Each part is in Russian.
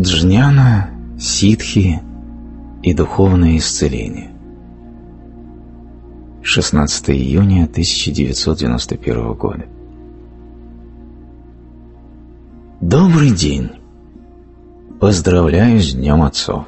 Джняна, ситхи и духовное исцеление. 16 июня 1991 года. Добрый день! Поздравляю с Днем Отцов!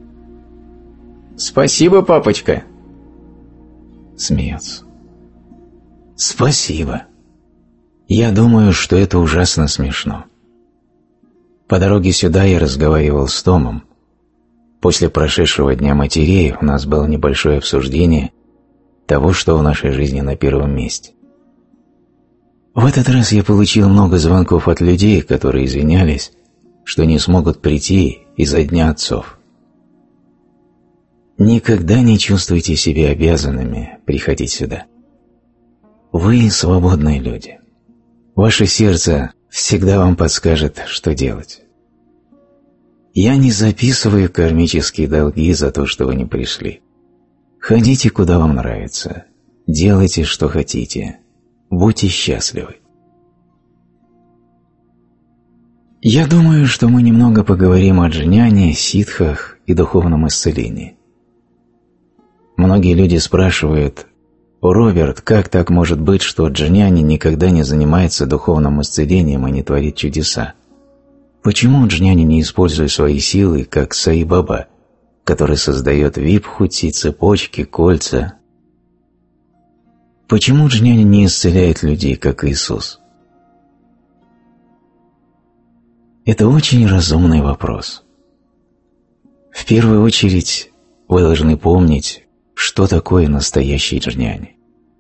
Спасибо, папочка! Смеется. Спасибо. Я думаю, что это ужасно смешно. По дороге сюда я разговаривал с Томом. После прошедшего Дня матерей у нас было небольшое обсуждение того, что в нашей жизни на первом месте. В этот раз я получил много звонков от людей, которые извинялись, что не смогут прийти из-за Дня Отцов. Никогда не чувствуйте себя обязанными приходить сюда. Вы свободные люди. Ваше сердце всегда вам подскажет, что делать. Я не записываю кармические долги за то, что вы не пришли. Ходите, куда вам нравится. Делайте, что хотите. Будьте счастливы. Я думаю, что мы немного поговорим о джняне, ситхах и духовном исцелении. Многие люди спрашивают: «Роберт, как так может быть, что джняни никогда не занимается духовным исцелением и не творит чудеса? Почему джняни не использует свои силы, как Саи Баба, который создает випхути, цепочки, кольца? Почему джняни не исцеляет людей, как Иисус?» Это очень разумный вопрос. В первую очередь вы должны помнить, что такое настоящий джняни.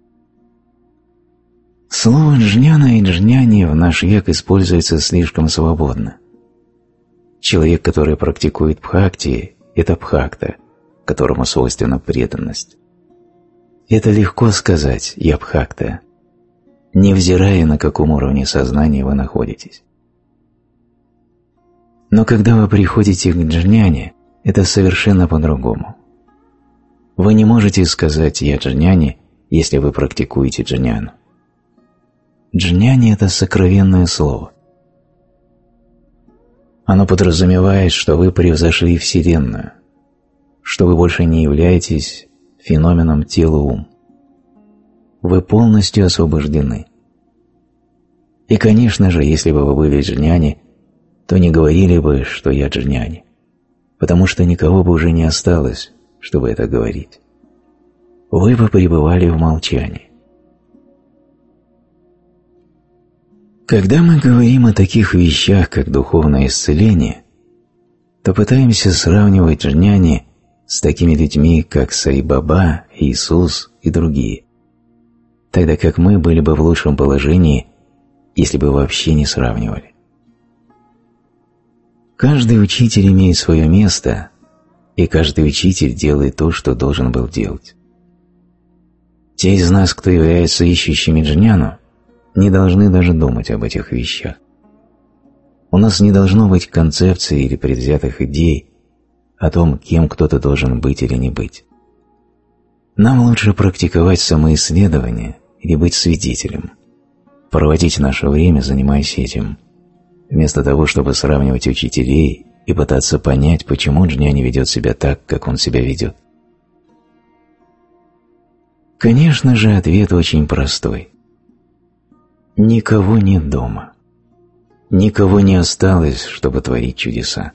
Слово «джняна» и «джняни» в наш век используется слишком свободно. Человек, который практикует бхакти, это бхакта, которому свойственна преданность. Это легко сказать «я бхакта», невзирая на каком уровне сознания вы находитесь. Но когда вы приходите к джняне, это совершенно по-другому. Вы не можете сказать «я джняни», если вы практикуете джняну. Джняни – это сокровенное слово. Оно подразумевает, что вы превзошли Вселенную, что вы больше не являетесь феноменом тела-ум. Вы полностью освобождены. И, конечно же, если бы вы были джняни, то не говорили бы, что я джняни, потому что никого бы уже не осталось, чтобы это говорить. Вы бы пребывали в молчании. Когда мы говорим о таких вещах, как духовное исцеление, то пытаемся сравнивать джняни с такими людьми, как Саи Баба, Иисус и другие, тогда как мы были бы в лучшем положении, если бы вообще не сравнивали. Каждый учитель имеет свое место, и каждый учитель делает то, что должен был делать. Те из нас, кто является ищущими джняну, не должны даже думать об этих вещах. У нас не должно быть концепции или предвзятых идей о том, кем кто-то должен быть или не быть. Нам лучше практиковать самоисследование или быть свидетелем, проводить наше время, занимаясь этим, вместо того, чтобы сравнивать учителей и пытаться понять, почему джняни ведет себя так, как он себя ведет. Конечно же, ответ очень простой. Никого нет дома. Никого не осталось, чтобы творить чудеса.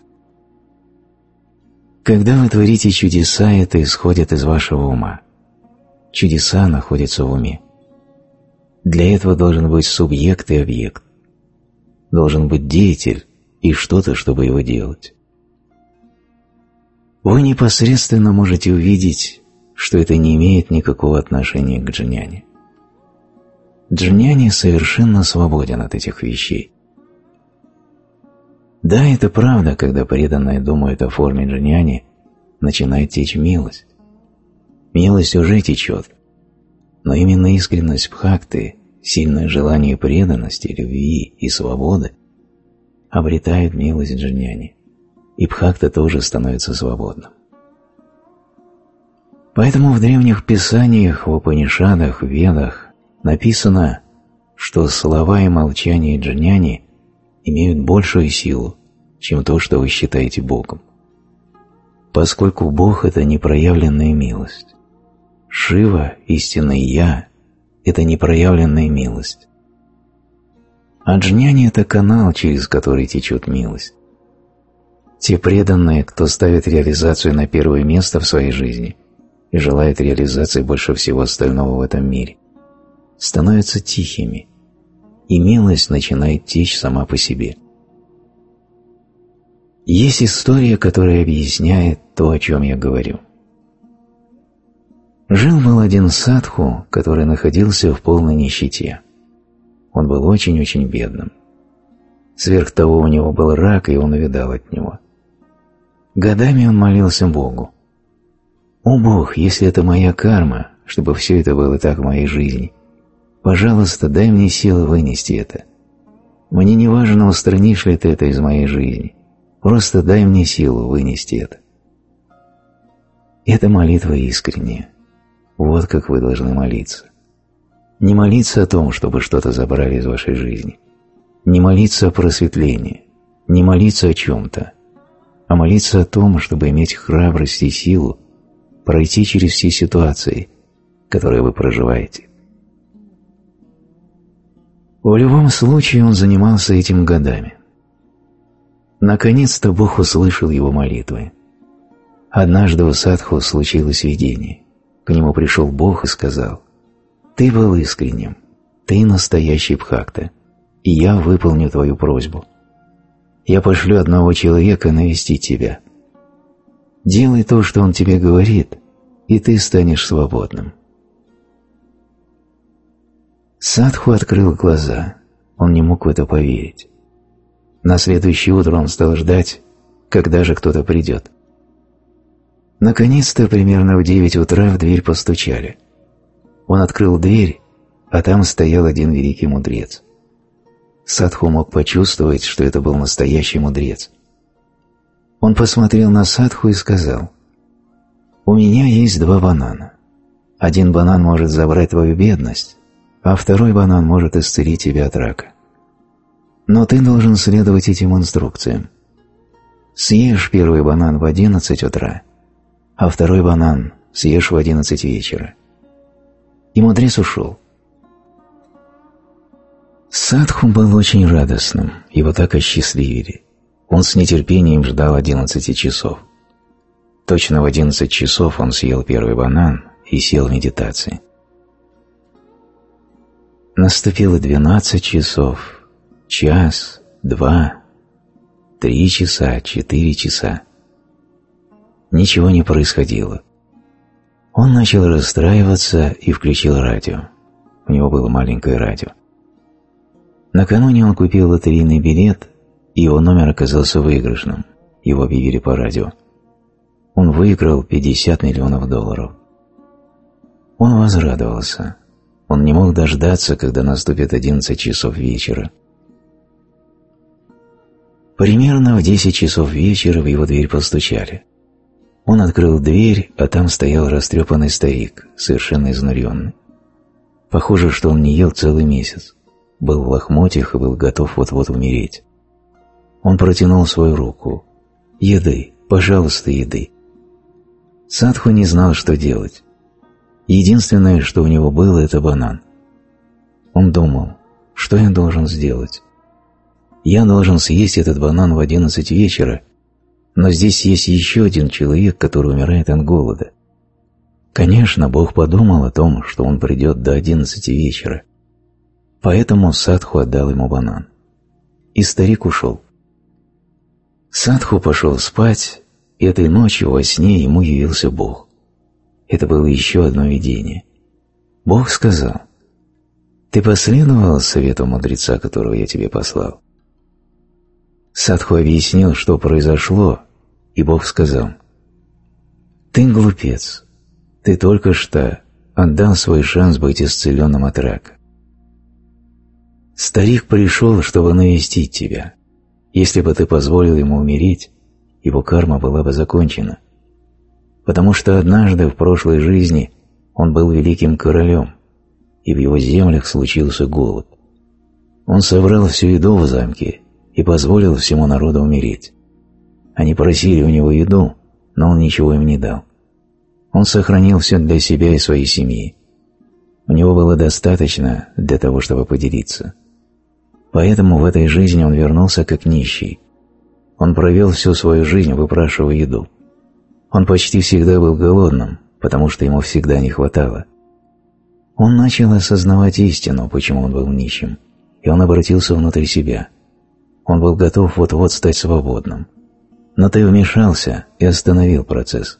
Когда вы творите чудеса, это исходит из вашего ума. Чудеса находятся в уме. Для этого должен быть субъект и объект. Должен быть деятель и что-то, чтобы его делать. Вы непосредственно можете увидеть, что это не имеет никакого отношения к джняне. Джняни совершенно свободен от этих вещей. Да, это правда, когда преданные думают о форме джняни, начинает течь милость. Милость уже течет, но именно искренность бхакти, сильное желание преданности, любви и свободы обретают милость джняни, и бхакта тоже становится свободным. Поэтому в древних писаниях, в Упанишадах, в Ведах написано, что слова и молчание джняни имеют большую силу, чем то, что вы считаете Богом. Поскольку Бог – это непроявленная милость. Шива, истинный Я – это непроявленная милость. А джняни – это канал, через который течет милость. Те преданные, кто ставит реализацию на первое место в своей жизни и желает реализации больше всего остального в этом мире, становятся тихими, и милость начинает течь сама по себе. Есть история, которая объясняет то, о чем я говорю. Жил-был один садху, который находился в полной нищете. Он был очень-очень бедным. Сверх того, у него был рак, и он увядал от него. Годами он молился Богу. «О Бог, если это моя карма, чтобы все это было так в моей жизни, пожалуйста, дай мне силы вынести это. Мне не важно, устранишь ли ты это из моей жизни, просто дай мне силу вынести это». Эта молитва искренняя. Вот как вы должны молиться. Не молиться о том, чтобы что-то забрали из вашей жизни. Не молиться о просветлении. Не молиться о чем-то. А молиться о том, чтобы иметь храбрость и силу пройти через все ситуации, которые вы проживаете. В любом случае он занимался этим годами. Наконец-то Бог услышал его молитвы. Однажды у садху случилось видение. К нему пришел Бог и сказал: «Ты был искренним, ты настоящий бхакта, и я выполню твою просьбу. Я пошлю одного человека навестить тебя. Делай то, что он тебе говорит, и ты станешь свободным». Садху открыл глаза, он не мог в это поверить. На следующее утро он стал ждать, когда же кто-то придет. Наконец-то, примерно в 9 утра в дверь постучали. Он открыл дверь, а там стоял один великий мудрец. Садху мог почувствовать, что это был настоящий мудрец. Он посмотрел на садху и сказал: «У меня есть 2 банана. Один банан может забрать твою бедность, а второй банан может исцелить тебя от рака. Но ты должен следовать этим инструкциям. Съешь первый банан в 11 утра, а второй банан съешь в 11 вечера». И мудрец ушел. Садху был очень радостным, его так осчастливили. Он с нетерпением ждал 11 часов. Точно в 11 часов он съел первый банан и сел в медитации. Наступило 12 часов, час, 2, 3 часа, 4 часа. Ничего не происходило. Он начал расстраиваться и включил радио. У него было маленькое радио. Накануне он купил лотерейный билет, и его номер оказался выигрышным. Его объявили по радио. Он выиграл $50 миллионов. Он возрадовался. Он не мог дождаться, когда наступит 11 часов вечера. Примерно в 10 часов вечера в его дверь постучали. Он открыл дверь, а там стоял растрепанный старик, совершенно изнуренный. Похоже, что он не ел целый месяц, был в лохмотьях и был готов вот-вот умереть. Он протянул свою руку. «Еды, пожалуйста, еды». Садху не знал, что делать. Единственное, что у него было, это банан. Он думал: что я должен сделать? Я должен съесть этот банан в 11 вечера, но здесь есть еще один человек, который умирает от голода. Конечно, Бог подумал о том, что он придет до 11 вечера. Поэтому Садху отдал ему банан. И старик ушел. Садху пошел спать, и этой ночью во сне ему явился Бог. Это было еще одно видение. Бог сказал: «Ты последовал совету мудреца, которого я тебе послал?» Садху объяснил, что произошло, и Бог сказал: «Ты глупец, ты только что отдал свой шанс быть исцеленным от рака. Старик пришел, чтобы навестить тебя. Если бы ты позволил ему умереть, его карма была бы закончена. Потому что однажды в прошлой жизни он был великим королем, и в его землях случился голод. Он собрал всю еду в замке и позволил всему народу умереть. Они просили у него еду, но он ничего им не дал. Он сохранил все для себя и своей семьи. У него было достаточно для того, чтобы поделиться. Поэтому в этой жизни он вернулся как нищий. Он провел всю свою жизнь, выпрашивая еду. Он почти всегда был голодным, потому что ему всегда не хватало. Он начал осознавать истину, почему он был нищим, и он обратился внутрь себя. Он был готов вот-вот стать свободным. Но ты вмешался и остановил процесс.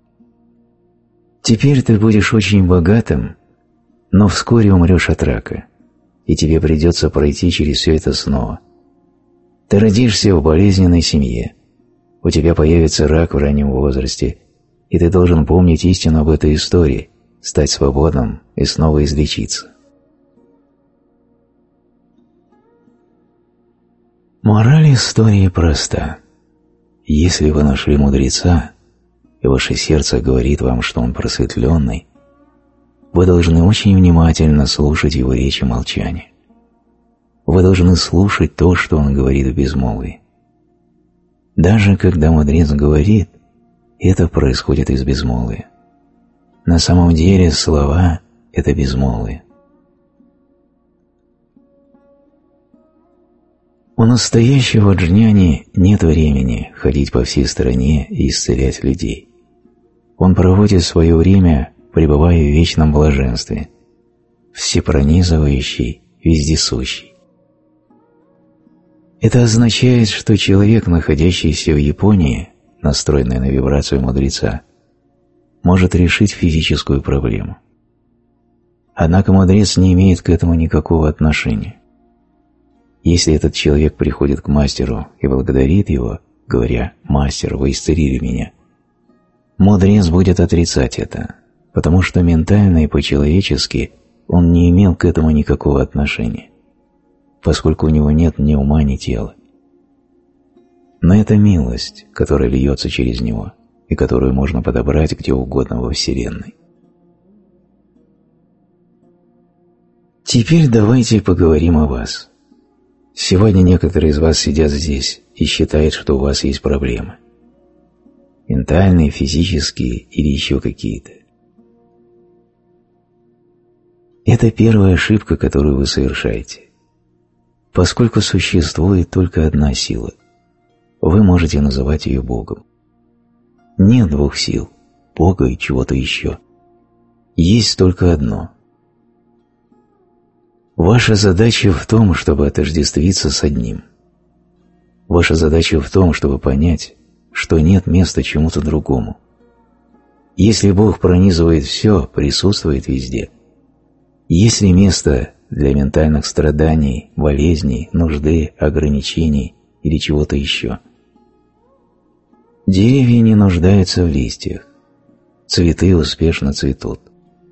Теперь ты будешь очень богатым, но вскоре умрешь от рака, и тебе придется пройти через все это снова. Ты родишься в болезненной семье, у тебя появится рак в раннем возрасте, и ты должен помнить истину об этой истории, стать свободным и снова излечиться. Мораль истории проста. Если вы нашли мудреца, и ваше сердце говорит вам, что он просветленный, вы должны очень внимательно слушать его речь и молчание. Вы должны слушать то, что он говорит в безмолвии. Даже когда мудрец говорит, это происходит из безмолвия. На самом деле слова – это безмолвие. У настоящего джняни нет времени ходить по всей стране и исцелять людей. Он проводит свое время, пребывая в вечном блаженстве, всепронизывающий, вездесущий. Это означает, что человек, находящийся в Японии, настроенный на вибрацию мудреца, может решить физическую проблему. Однако мудрец не имеет к этому никакого отношения. Если этот человек приходит к мастеру и благодарит его, говоря: «Мастер, вы исцелили меня», мудрец будет отрицать это, потому что ментально и по-человечески он не имел к этому никакого отношения, поскольку у него нет ни ума, ни тела. Но это милость, которая льется через него и которую можно подобрать где угодно во Вселенной. Теперь давайте поговорим о вас. Сегодня некоторые из вас сидят здесь и считают, что у вас есть проблемы. Ментальные, физические или еще какие-то. Это первая ошибка, которую вы совершаете. Поскольку существует только одна сила, вы можете называть ее Богом. Нет двух сил, Бога и чего-то еще. Есть только одно. Ваша задача в том, чтобы отождествиться с одним. Ваша задача в том, чтобы понять, что нет места чему-то другому. Если Бог пронизывает все, присутствует везде. Есть ли место для ментальных страданий, болезней, нужды, ограничений или чего-то еще? Деревья не нуждаются в листьях. Цветы успешно цветут.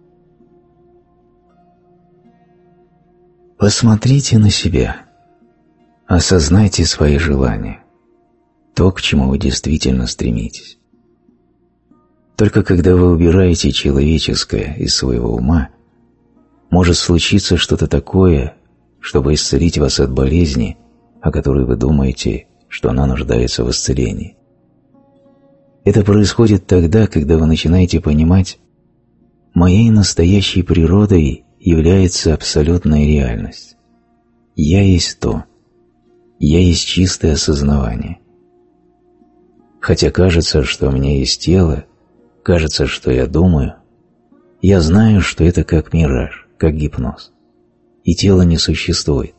Посмотрите на себя. Осознайте свои желания. То, к чему вы действительно стремитесь. Только когда вы убираете человеческое из своего ума, может случиться что-то такое, чтобы исцелить вас от болезни, о которой вы думаете, что она нуждается в исцелении. Это происходит тогда, когда вы начинаете понимать: моей настоящей природой является абсолютная реальность. Я есть то. Я есть чистое осознавание. Хотя кажется, что у меня есть тело, кажется, что я думаю, я знаю, что это как мираж, как гипноз, и тело не существует.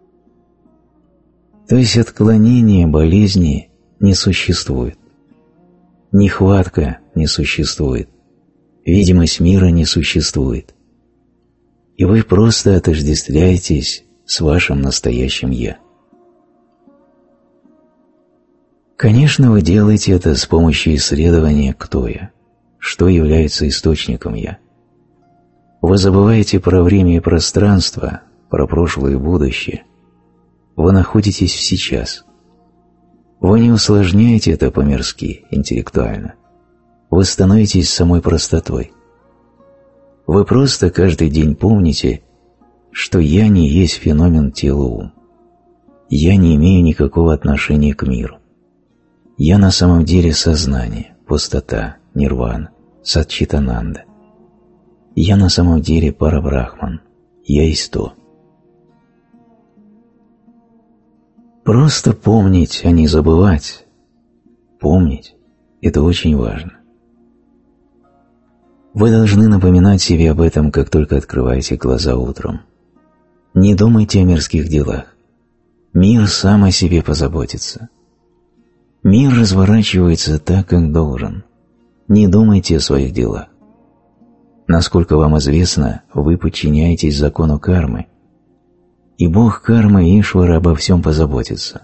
То есть отклонения, болезни не существует. Нехватка не существует. Видимость мира не существует. И вы просто отождествляетесь с вашим настоящим «Я». Конечно, вы делаете это с помощью исследования «Кто я?», что является источником «Я». Вы забываете про время и пространство, про прошлое и будущее. Вы находитесь в сейчас. Вы не усложняете это по-мирски, интеллектуально. Вы становитесь самой простотой. Вы просто каждый день помните, что «я» не есть феномен тела-ум. Я не имею никакого отношения к миру. Я на самом деле сознание, пустота, нирвана, сатчитананда. Я на самом деле парабрахман. Я есть то. Просто помнить, а не забывать. Помнить – это очень важно. Вы должны напоминать себе об этом, как только открываете глаза утром. Не думайте о мирских делах. Мир сам о себе позаботится. Мир разворачивается так, как должен. Не думайте о своих делах. Насколько вам известно, вы подчиняетесь закону кармы, и Бог кармы Ишвара обо всем позаботится.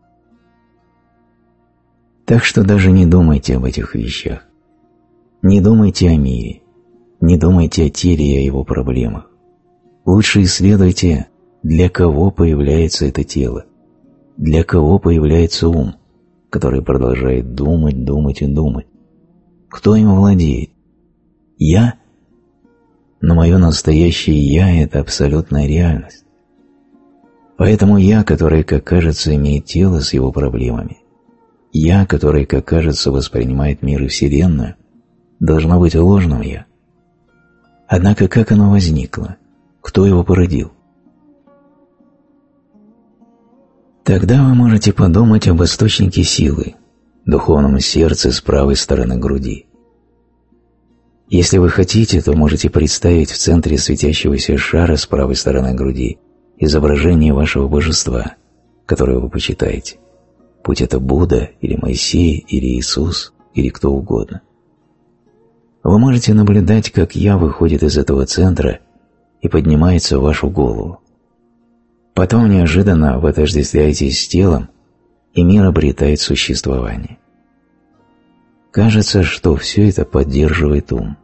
Так что даже не думайте об этих вещах. Не думайте о мире, не думайте о теле и о его проблемах. Лучше исследуйте, для кого появляется это тело, для кого появляется ум, который продолжает думать, думать и думать. Кто им владеет? Я? Но мое настоящее «я» – это абсолютная реальность. Поэтому я, который, как кажется, имеет тело с его проблемами, я, который, как кажется, воспринимает мир и Вселенную, должно быть ложным «я». Однако как оно возникло? Кто его породил? Тогда вы можете подумать об источнике силы, духовном сердце с правой стороны груди. Если вы хотите, то можете представить в центре светящегося шара с правой стороны груди изображение вашего божества, которое вы почитаете, будь это Будда или Моисей или Иисус или кто угодно. Вы можете наблюдать, как «я» выходит из этого центра и поднимается в вашу голову. Потом неожиданно вы отождествляетесь с телом, и мир обретает существование. Кажется, что все это поддерживает ум.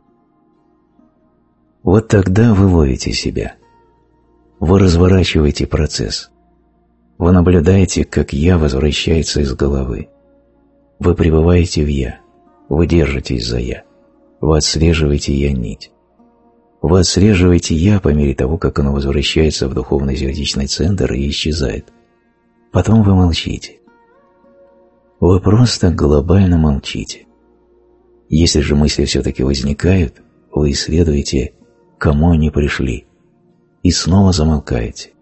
Вот тогда вы ловите себя. Вы разворачиваете процесс. Вы наблюдаете, как «я» возвращается из головы. Вы пребываете в «я». Вы держитесь за «я». Вы отслеживаете «я-нить». Вы отслеживаете «я» по мере того, как оно возвращается в духовный сердечный центр и исчезает. Потом вы молчите. Вы просто глобально молчите. Если же мысли все-таки возникают, вы исследуете, к кому они пришли, и снова замолкаете.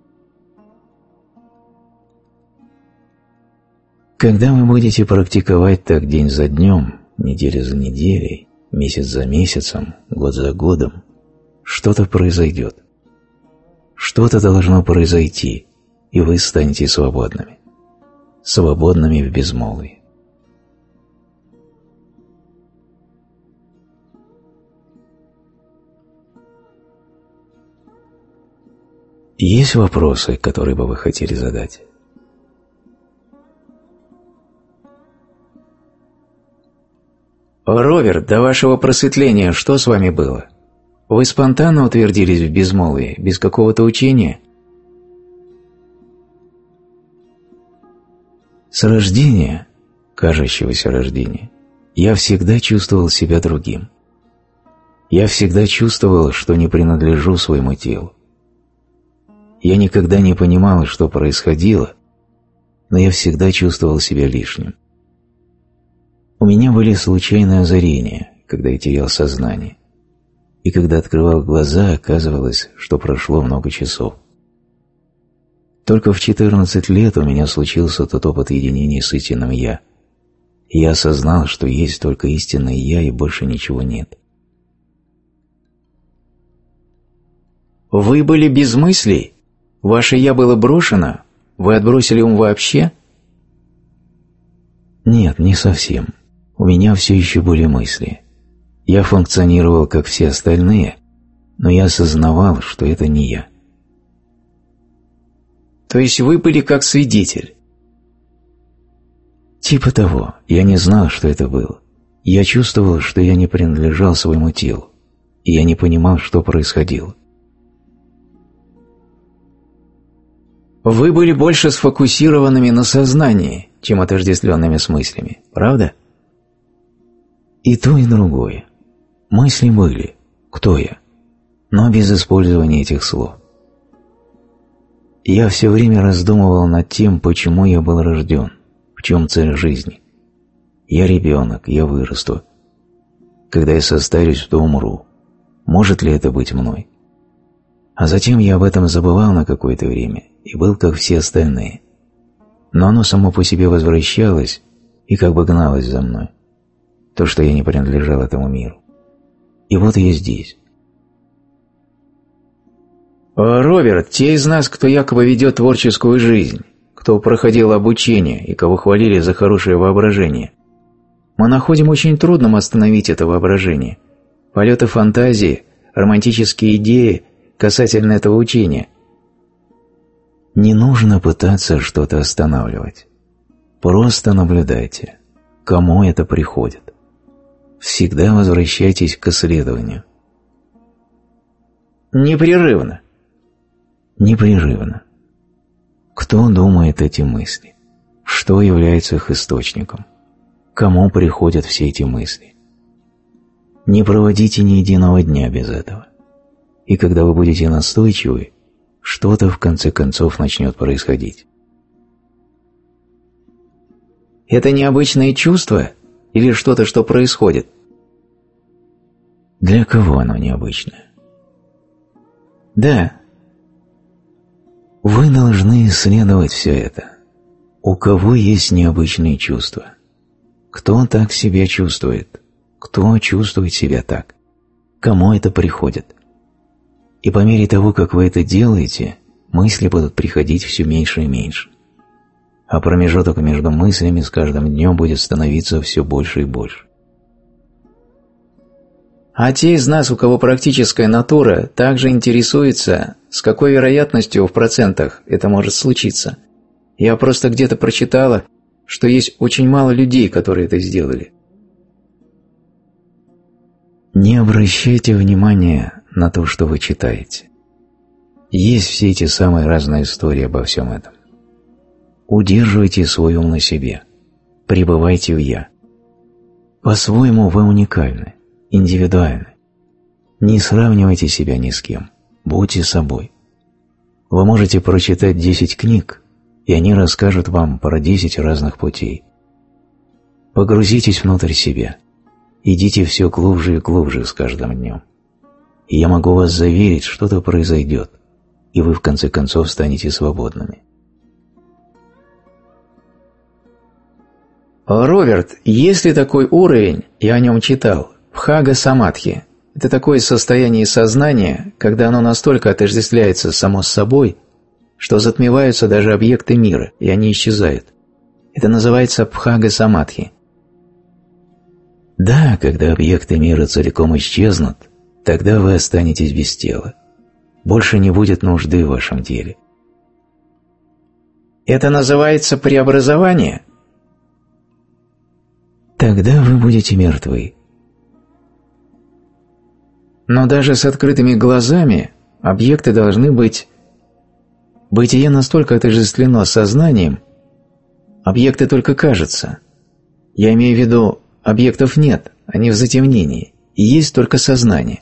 Когда вы будете практиковать так день за днем, неделя за неделей, месяц за месяцем, год за годом, что-то произойдет. Что-то должно произойти, и вы станете свободными. Свободными в безмолвии. Есть вопросы, которые бы вы хотели задать? Роберт, до вашего просветления что с вами было? Вы спонтанно утвердились в безмолвии, без какого-то учения? С рождения, кажущегося рождения, я всегда чувствовал себя другим. Я всегда чувствовал, что не принадлежу своему телу. Я никогда не понимал, что происходило, но я всегда чувствовал себя лишним. У меня были случайные озарения, когда я терял сознание, и когда открывал глаза, оказывалось, что прошло много часов. Только в 14 лет у меня случился тот опыт единения с истинным «Я», и я осознал, что есть только истинное «Я» и больше ничего нет. Вы были без мыслей? Ваше «Я» было брошено? Вы отбросили ум вообще? Нет, не совсем. У меня все еще были мысли. Я функционировал, как все остальные, но я осознавал, что это не я. То есть вы были как свидетель? Типа того. Я не знал, что это было. Я чувствовал, что я не принадлежал своему телу, и я не понимал, что происходило. Вы были больше сфокусированными на сознании, чем отождествленными с мыслями, правда? И то, и другое. Мысли были, кто я, но без использования этих слов. Я все время раздумывал над тем, почему я был рожден, в чем цель жизни. Я ребенок, я вырасту. Когда я состарюсь, то умру. Может ли это быть мной? А затем я об этом забывал на какое-то время и был как все остальные. Но оно само по себе возвращалось и как бы гналось за мной. То, что я не принадлежал этому миру. И вот я здесь. Роберт, те из нас, кто якобы ведет творческую жизнь, кто проходил обучение и кого хвалили за хорошее воображение, мы находим очень трудным остановить это воображение. Полеты фантазии, романтические идеи касательно этого учения. Не нужно пытаться что-то останавливать. Просто наблюдайте, кому это приходит. Всегда возвращайтесь к исследованию. Непрерывно. Непрерывно. Кто думает эти мысли? Что является их источником? Кому приходят все эти мысли? Не проводите ни единого дня без этого. И когда вы будете настойчивы, что-то в конце концов начнет происходить. Это необычное чувство или что-то, что происходит? Для кого оно необычное? Да. Вы должны исследовать все это. У кого есть необычные чувства? Кто так себя чувствует? Кто чувствует себя так? Кому это приходит? И по мере того, как вы это делаете, мысли будут приходить все меньше и меньше. А промежуток между мыслями с каждым днем будет становиться все больше и больше. А те из нас, у кого практическая натура, также интересуются, с какой вероятностью в процентах это может случиться. Я просто где-то прочитала, что есть очень мало людей, которые это сделали. Не обращайте внимания на то, что вы читаете. Есть все эти самые разные истории обо всем этом. Удерживайте свой ум на себе. Пребывайте в «я». По-своему вы уникальны, индивидуальны. Не сравнивайте себя ни с кем. Будьте собой. Вы можете прочитать 10 книг, и они расскажут вам про 10 разных путей. Погрузитесь внутрь себя. Идите все глубже и глубже с каждым днем. И я могу вас заверить, что-то произойдет, и вы в конце концов станете свободными. Роберт, есть ли такой уровень, я о нем читал, бхага-самадхи? Это такое состояние сознания, когда оно настолько отождествляется само с собой, что затмеваются даже объекты мира, и они исчезают. Это называется бхага-самадхи. Да, когда объекты мира целиком исчезнут, тогда вы останетесь без тела. Больше не будет нужды в вашем теле. Это называется преобразование? Тогда вы будете мертвы. Но даже с открытыми глазами объекты должны быть... Бытие настолько отождествлено сознанием, объекты только кажутся. Я имею в виду, объектов нет, они в затемнении, и есть только сознание.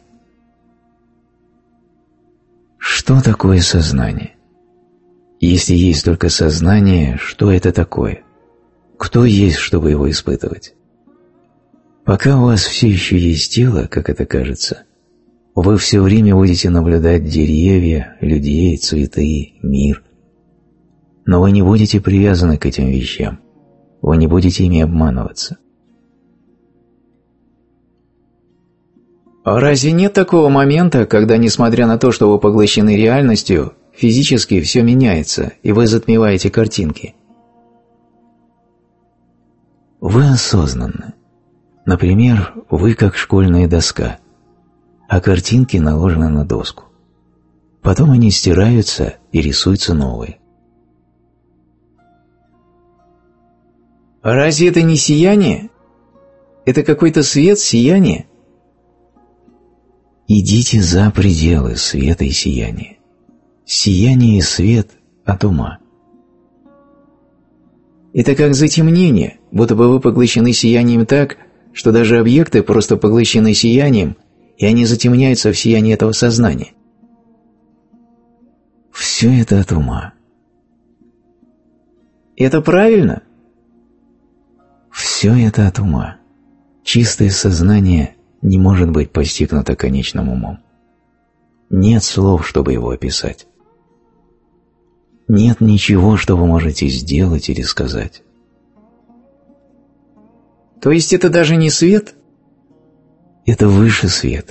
Что такое сознание? Если есть только сознание, что это такое? Кто есть, чтобы его испытывать? Пока у вас все еще есть тело, как это кажется, вы все время будете наблюдать деревья, людей, цветы, мир. Но вы не будете привязаны к этим вещам, вы не будете ими обманываться. А разве нет такого момента, когда, несмотря на то, что вы поглощены реальностью, физически все меняется, и вы затмеваете картинки? Вы осознанны. Например, вы как школьная доска, а картинки наложены на доску. Потом они стираются и рисуются новые. А разве это не сияние? Это какой-то свет, сияние? Идите за пределы света и сияния. Сияние и свет от ума. Это как затемнение, будто бы вы поглощены сиянием так, что даже объекты просто поглощены сиянием, и они затемняются в сиянии этого сознания. Все это от ума. Это правильно? Все это от ума. Чистое сознание не может быть постигнуто конечным умом. Нет слов, чтобы его описать. Нет ничего, что вы можете сделать или сказать. То есть это даже не свет? Это выше света.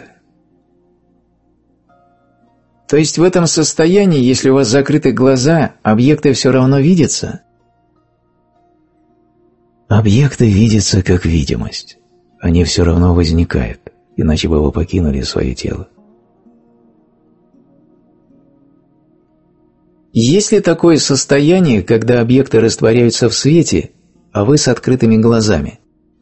То есть в этом состоянии, если у вас закрыты глаза, объекты все равно видятся? Объекты видятся как видимость. Они все равно возникают, иначе бы вы покинули свое тело. Есть ли такое состояние, когда объекты растворяются в свете, а вы с открытыми глазами?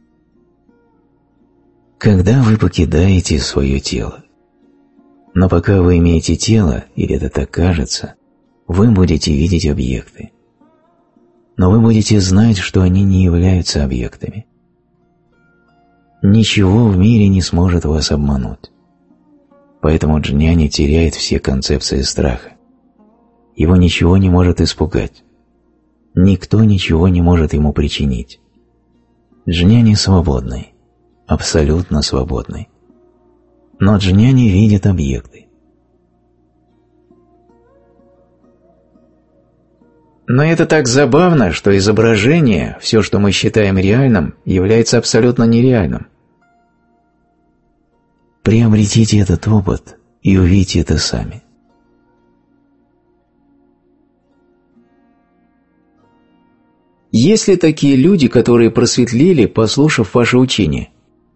Когда вы покидаете свое тело. Но пока вы имеете тело, или это так кажется, вы будете видеть объекты. Но вы будете знать, что они не являются объектами. Ничего в мире не сможет вас обмануть. Поэтому джняни теряет все концепции страха. Его ничего не может испугать. Никто ничего не может ему причинить. Джняни свободный, абсолютно свободный. Но джняни видит объекты. Но это так забавно, что изображение, все, что мы считаем реальным, является абсолютно нереальным. Приобретите этот опыт и увидите это сами. Есть ли такие люди, которые просветлели, послушав ваше учение?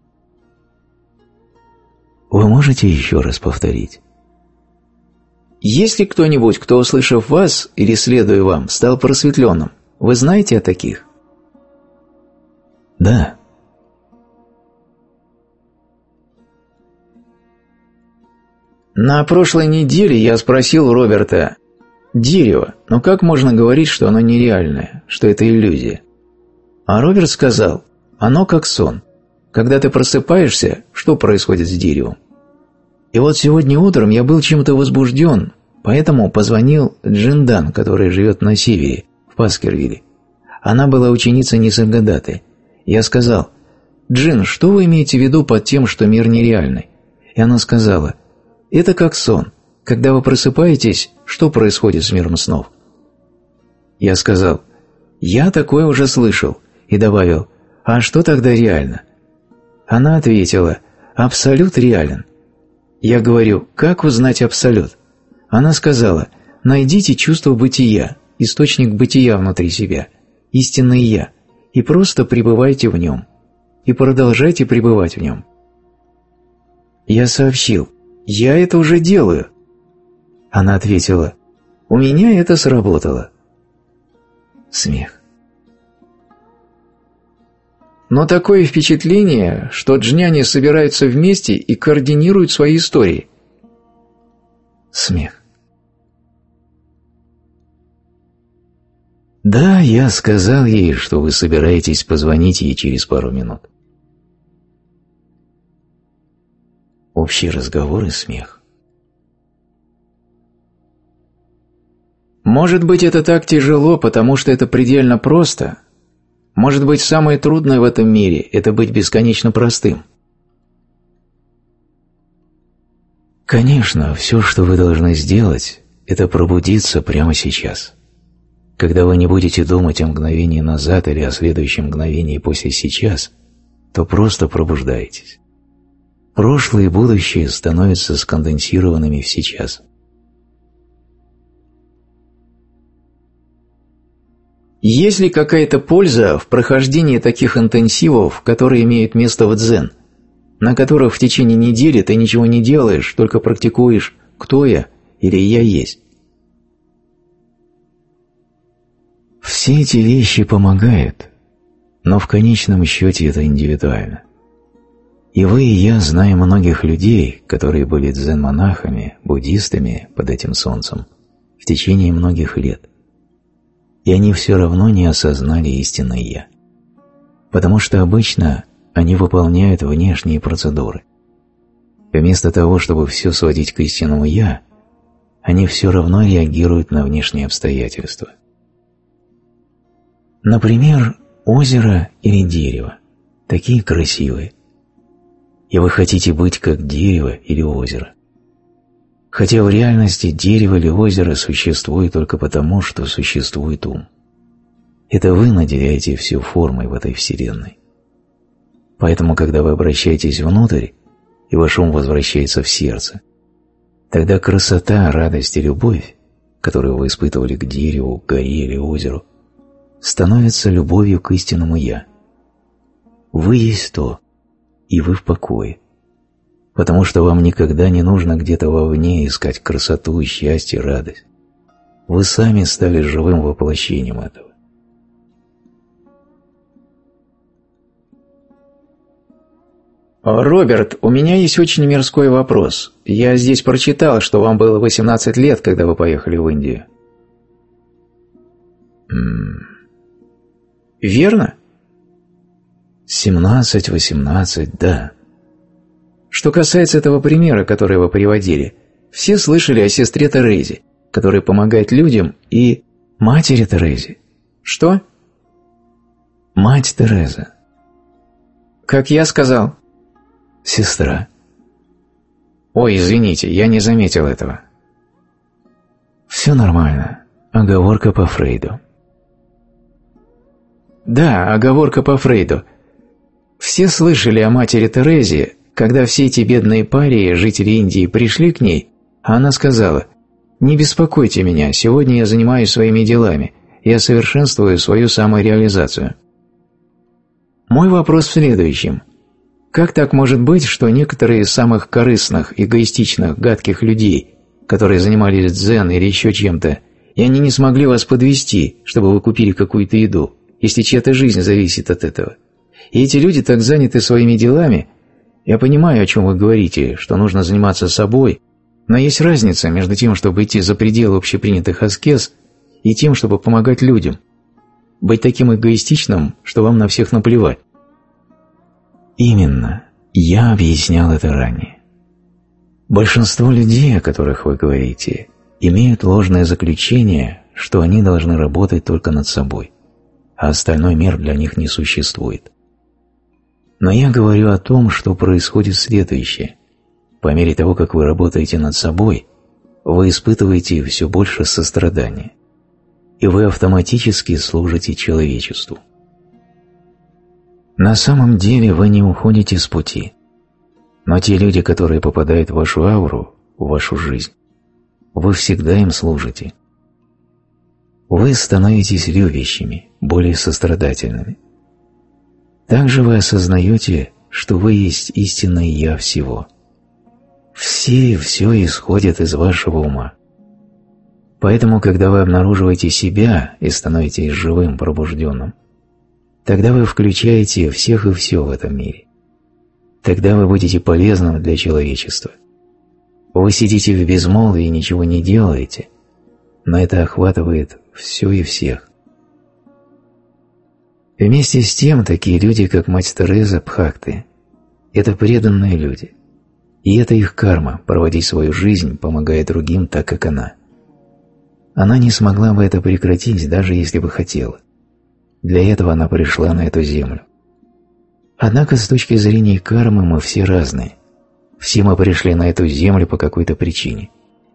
Вы можете еще раз повторить? Есть ли кто-нибудь, кто, услышав вас или следуя вам, стал просветленным? Вы знаете о таких? Да. На прошлой неделе я спросил у Роберта: «Дерево, но как можно говорить, что оно нереальное, что это иллюзия?» А Роберт сказал: «Оно как сон. Когда ты просыпаешься, что происходит с деревом?» И вот сегодня утром я был чем-то возбужден, поэтому позвонил Джиндан, которая живет на севере, в Паскервилле. Она была ученицей Нисаргадаты. Я сказал: «Джин, что вы имеете в виду под тем, что мир нереальный?» И она сказала: «Это как сон. Когда вы просыпаетесь, что происходит с миром снов?» Я сказал: «Я такое уже слышал», и добавил: «А что тогда реально?» Она ответила: «Абсолют реален». Я говорю: «Как узнать абсолют?» Она сказала: «Найдите чувство бытия, источник бытия внутри себя, истинное «я», и просто пребывайте в нем, и продолжайте пребывать в нем». Я сообщил: «Я это уже делаю». Она ответила: «У меня это сработало». Смех. Но такое впечатление, что джняни собираются вместе и координируют свои истории. Смех. Да, я сказал ей, что вы собираетесь позвонить ей через пару минут. Общий разговор и смех. Может быть, это так тяжело, потому что это предельно просто. Может быть, самое трудное в этом мире – это быть бесконечно простым. Конечно, все, что вы должны сделать, это пробудиться прямо сейчас. Когда вы не будете думать о мгновении назад или о следующем мгновении после сейчас, то просто пробуждаетесь. Прошлое и будущее становятся сконденсированными в сейчас. Есть ли какая-то польза в прохождении таких интенсивов, которые имеют место в дзен, на которых в течение недели ты ничего не делаешь, только практикуешь «кто я» или «я есть»? Все эти вещи помогают, но в конечном счете это индивидуально. И вы, и я знаем многих людей, которые были дзен-монахами, буддистами под этим солнцем в течение многих лет. И они все равно не осознали истинное «я». Потому что обычно они выполняют внешние процедуры. Вместо того, чтобы все сводить к истинному «я», они все равно реагируют на внешние обстоятельства. Например, озеро или дерево, такие красивые. И вы хотите быть как дерево или озеро. Хотя в реальности дерево или озеро существует только потому, что существует ум. Это вы наделяете все формой в этой вселенной. Поэтому, когда вы обращаетесь внутрь, и ваш ум возвращается в сердце, тогда красота, радость и любовь, которую вы испытывали к дереву, к горе или озеру, становится любовью к истинному «Я». Вы есть то, и вы в покое, потому что вам никогда не нужно где-то вовне искать красоту, счастье, радость. Вы сами стали живым воплощением этого. Роберт, у меня есть очень мирской вопрос. Я здесь прочитал, что вам было 18 лет, когда вы поехали в Индию. Верно? 17-18, да. Что касается этого примера, который вы приводили, все слышали о сестре Терезе, которая помогает людям, и матери Терезе. Что? Мать Тереза. Как я сказал? Сестра. Ой, извините, я не заметил этого. Все нормально. Оговорка по Фрейду. Да, оговорка по Фрейду. Все слышали о матери Терезе, когда все эти бедные парии, жители Индии, пришли к ней, а она сказала: «Не беспокойте меня, сегодня я занимаюсь своими делами, я совершенствую свою самореализацию». Мой вопрос в следующем. Как так может быть, что некоторые из самых корыстных, эгоистичных, гадких людей, которые занимались дзен или еще чем-то, и они не смогли вас подвести, чтобы вы купили какую-то еду, если чья-то жизнь зависит от этого? И эти люди так заняты своими делами. Я понимаю, о чем вы говорите, что нужно заниматься собой, но есть разница между тем, чтобы идти за пределы общепринятых аскез, и тем, чтобы помогать людям. Быть таким эгоистичным, что вам на всех наплевать. Именно. Я объяснял это ранее. Большинство людей, о которых вы говорите, имеют ложное заключение, что они должны работать только над собой, а остальной мир для них не существует. Но я говорю о том, что происходит следующее. По мере того, как вы работаете над собой, вы испытываете все больше сострадания, и вы автоматически служите человечеству. На самом деле вы не уходите с пути, но те люди, которые попадают в вашу ауру, в вашу жизнь, вы всегда им служите. Вы становитесь любящими, более сострадательными. Также вы осознаете, что вы есть истинное «Я» всего. Все и все исходит из вашего ума. Поэтому, когда вы обнаруживаете себя и становитесь живым, пробужденным, тогда вы включаете всех и все в этом мире. Тогда вы будете полезным для человечества. Вы сидите в безмолвии и ничего не делаете, но это охватывает все и всех. Вместе с тем, такие люди, как мать Тереза, Бхакти, это преданные люди. И это их карма – проводить свою жизнь, помогая другим так, как она. Она не смогла бы это прекратить, даже если бы хотела. Для этого она пришла на эту землю. Однако с точки зрения кармы мы все разные. Все мы пришли на эту землю по какой-то причине.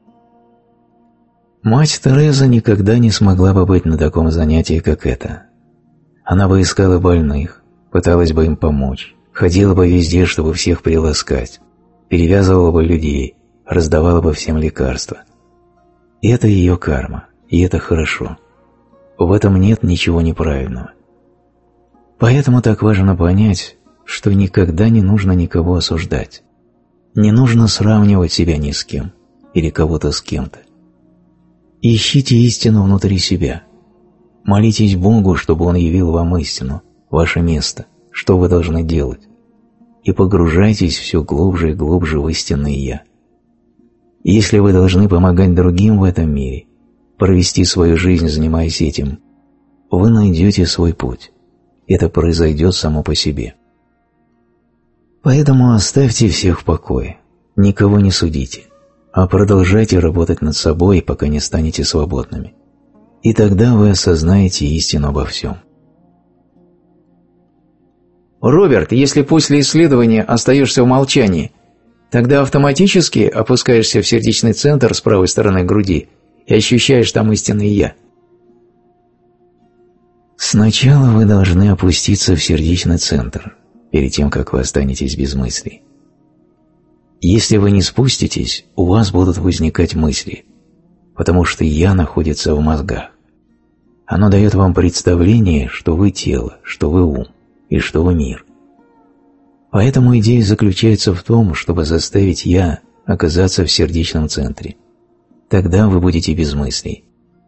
Мать Тереза никогда не смогла бы быть на таком занятии, как это. Она бы искала больных, пыталась бы им помочь, ходила бы везде, чтобы всех приласкать, перевязывала бы людей, раздавала бы всем лекарства. И это ее карма, и это хорошо. В этом нет ничего неправильного. Поэтому так важно понять, что никогда не нужно никого осуждать. Не нужно сравнивать себя ни с кем или кого-то с кем-то. Ищите истину внутри себя. Молитесь Богу, чтобы Он явил вам истину, ваше место, что вы должны делать. И погружайтесь все глубже и глубже в истинное «Я». Если вы должны помогать другим в этом мире, провести свою жизнь, занимаясь этим, вы найдете свой путь. Это произойдет само по себе. Поэтому оставьте всех в покое, никого не судите, а продолжайте работать над собой, пока не станете свободными. И тогда вы осознаете истину обо всем. «Роберт, если после исследования остаешься в молчании, тогда автоматически опускаешься в сердечный центр с правой стороны груди и ощущаешь там истинное «Я». Сначала вы должны опуститься в сердечный центр, перед тем, как вы останетесь без мыслей. Если вы не спуститесь, у вас будут возникать мысли, потому что «Я» находится в мозгах. Оно дает вам представление, что вы тело, что вы ум и что вы мир. Поэтому идея заключается в том, чтобы заставить «Я» оказаться в сердечном центре. Тогда вы будете без мыслей.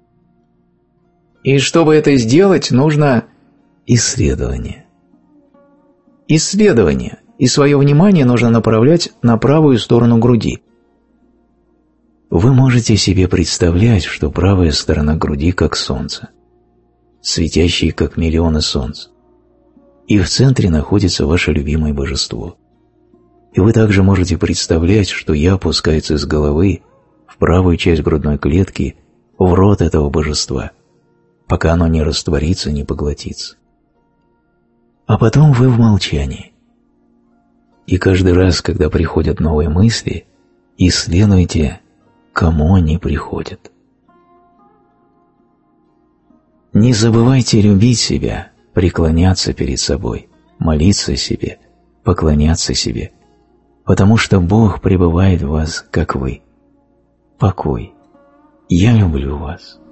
И чтобы это сделать, нужно исследование. Исследование, и свое внимание нужно направлять на правую сторону груди. Вы можете себе представлять, что правая сторона груди как солнце, светящее как миллионы солнц, и в центре находится ваше любимое божество. И вы также можете представлять, что «Я» опускается с головы в правую часть грудной клетки в рот этого божества, пока оно не растворится, не поглотится. А потом вы в молчании. И каждый раз, когда приходят новые мысли, исследуйте, кому они приходят. Не забывайте любить себя, преклоняться перед собой, молиться себе, поклоняться себе, потому что Бог пребывает в вас, как вы. Покой. Я люблю вас.